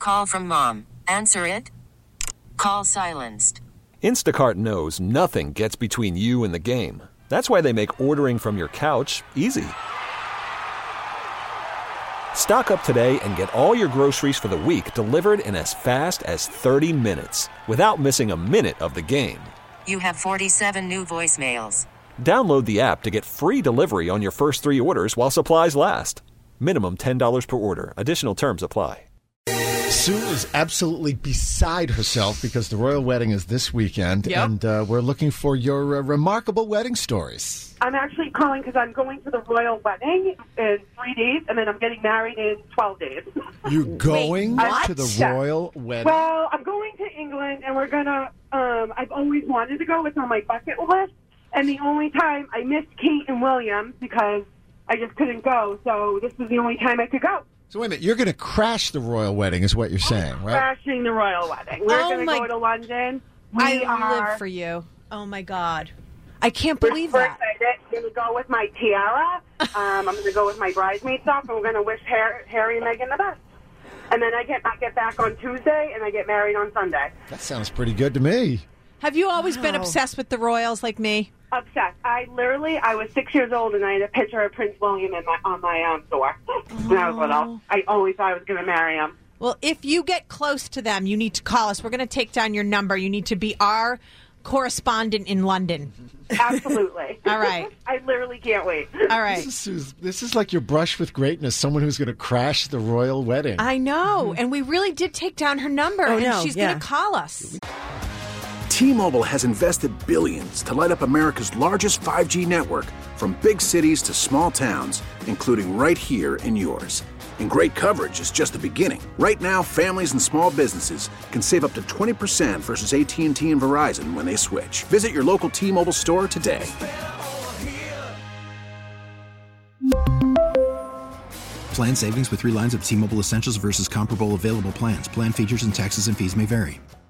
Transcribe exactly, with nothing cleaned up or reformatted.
call from mom. Answer it. Call silenced. Instacart knows nothing gets between you and the game. That's why they make ordering from your couch easy. Stock up today and get all your groceries for the week delivered in as fast as thirty minutes without missing a minute of the game. You have forty-seven new voicemails. Download the app to get free delivery on your first three orders while supplies last. Minimum ten dollars per order. Additional terms apply. Sue is absolutely beside herself because the royal wedding is this weekend, Yep. and uh, we're looking for your uh, remarkable wedding stories. I'm actually calling because I'm going to the royal wedding in three days, and then I'm getting married in twelve days. You're going what? to the Yeah. royal wedding? Well, I'm going to England, and we're going to, um, I've always wanted to go. It's on my bucket list, and the only time I missed Kate and William because I just couldn't go, so this was the only time I could go. So wait a minute, you're going to crash the royal wedding is what you're saying, right? Crashing the royal wedding. We're Oh going to my- go to London. We I are, live for you. Oh, my God. I can't We're believe super that. excited. I'm going to go with my tiara. Um, I'm going to go with my bridesmaid stuff, and we're going to wish Harry, Harry and Meghan the best. And then I get I get back on Tuesday, and I get married on Sunday. That sounds pretty good to me. Have you always been obsessed with the royals like me? Obsessed. I literally, I was six years old, and I had a picture of Prince William in my, on my um, door when I was little. I always thought I was going to marry him. Well, if you get close to them, you need to call us. We're going to take down your number. You need to be our correspondent in London. Absolutely. All right. I literally can't wait. All right. This is, this is like your brush with greatness, someone who's going to crash the royal wedding. I know. And we really did take down her number, Oh, and no, she's yeah. going to call us. T-Mobile has invested billions to light up America's largest five G network, from big cities to small towns, including right here in yours. And great coverage is just the beginning. Right now, families and small businesses can save up to twenty percent versus A T and T and Verizon when they switch. Visit your local T-Mobile store today. Plan savings with three lines of T-Mobile Essentials versus comparable available plans. Plan features and taxes and fees may vary.